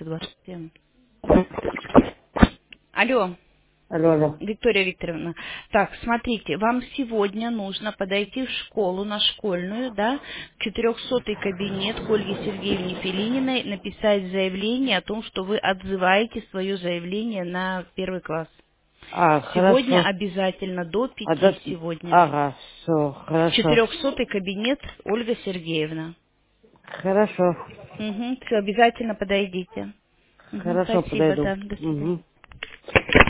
127. Алло, Алло, алло. Виктория Викторовна. Так, смотрите, вам сегодня нужно подойти в школу, на школьную, да, в 400-й кабинет к Ольге Сергеевне Филининой, написать заявление о том, что вы отзываете свое заявление на первый класс. Сегодня Хорошо. обязательно до А 5 да... сегодня. Ага, все, В хорошо. 400-й кабинет Ольга Сергеевна. Хорошо. Угу, все, обязательно подойдите. Угу, Хорошо, спасибо, подойду. да, до свидания. Угу.